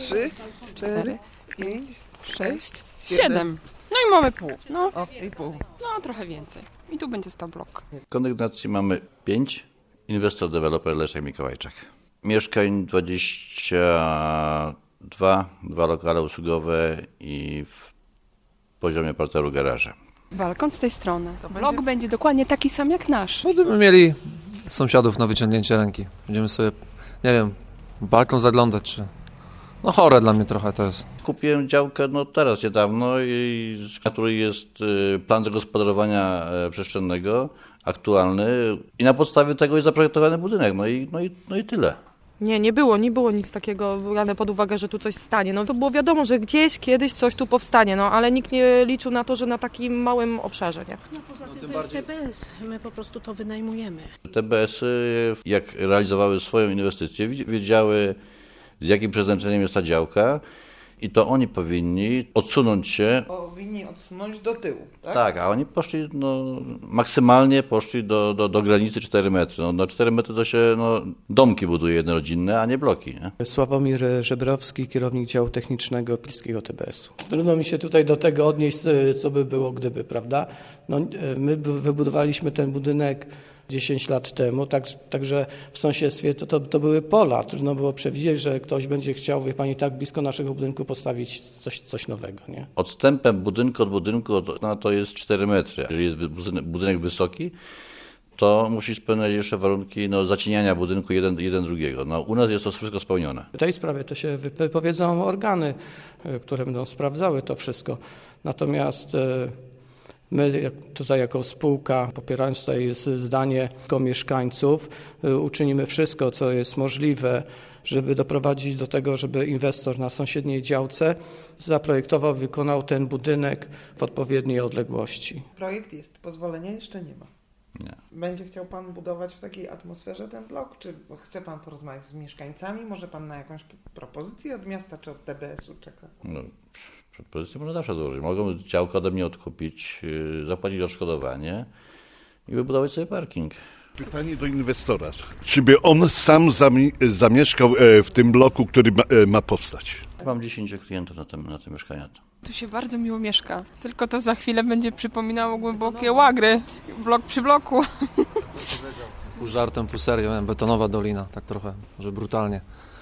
3, 4, 5, 6, 7. No i mamy pół. No, o, i pół. no trochę więcej. I tu będzie stał blok. Kondygnacji mamy 5. Inwestor, deweloper Leszek Mikołajczak. Mieszkań 22, 2 lokale usługowe i w poziomie parteru garaże. Balkon z tej strony. Blok będzie dokładnie taki sam jak nasz. Będziemy mieli sąsiadów na wyciągnięcie ręki. Będziemy sobie, nie wiem, balkon zaglądać, czy... No chore dla mnie trochę to jest. Kupiłem działkę teraz niedawno, na której jest plan zagospodarowania przestrzennego aktualny i na podstawie tego jest zaprojektowany budynek. No i tyle. Nie było nic takiego brane pod uwagę, że tu coś stanie. No to było wiadomo, że gdzieś kiedyś coś tu powstanie, no ale nikt nie liczył na to, że na takim małym obszarze, nie? No poza tym to jest TBS, my po prostu to wynajmujemy. TBS-y, jak realizowały swoją inwestycję, wiedziały, z jakim przeznaczeniem jest ta działka i to oni powinni odsunąć się. Powinni odsunąć do tyłu, tak? Tak, a oni poszli, maksymalnie poszli do granicy 4 metry. Na 4 metry to się domki buduje jednorodzinne, a nie bloki. Nie? Sławomir Żebrowski, kierownik działu technicznego Pilskiego TBS-u. Trudno mi się tutaj do tego odnieść, co by było gdyby, prawda? My wybudowaliśmy ten budynek 10 lat temu, także w sąsiedztwie to były pola. Trudno było przewidzieć, że ktoś będzie chciał, wie pani, tak blisko naszego budynku postawić coś nowego. Nie? Odstępem budynku od budynku to jest 4 metry. Jeżeli jest budynek wysoki, to musi spełniać jeszcze warunki zacieniania budynku jeden drugiego. U nas jest to wszystko spełnione. W tej sprawie to się wypowiedzą organy, które będą sprawdzały to wszystko. Natomiast my tutaj jako spółka, popierając tutaj zdanie mieszkańców, uczynimy wszystko, co jest możliwe, żeby doprowadzić do tego, żeby inwestor na sąsiedniej działce zaprojektował, wykonał ten budynek w odpowiedniej odległości. Projekt jest, pozwolenia jeszcze nie ma. Nie. Będzie chciał pan budować w takiej atmosferze ten blok? Czy chce pan porozmawiać z mieszkańcami? Może pan na jakąś propozycję od miasta czy od TBS-u czeka? Propozycję można zawsze złożyć. Mogą działkę ode mnie odkupić, zapłacić odszkodowanie i wybudować sobie parking. Pytanie do inwestora. Czy by on sam zamieszkał w tym bloku, który ma powstać? Mam 10 klientów na te mieszkania. Tu się bardzo miło mieszka. Tylko to za chwilę będzie przypominało głębokie łagry. Blok przy bloku. Pół żartem, pół serio, betonowa dolina, tak trochę, że brutalnie.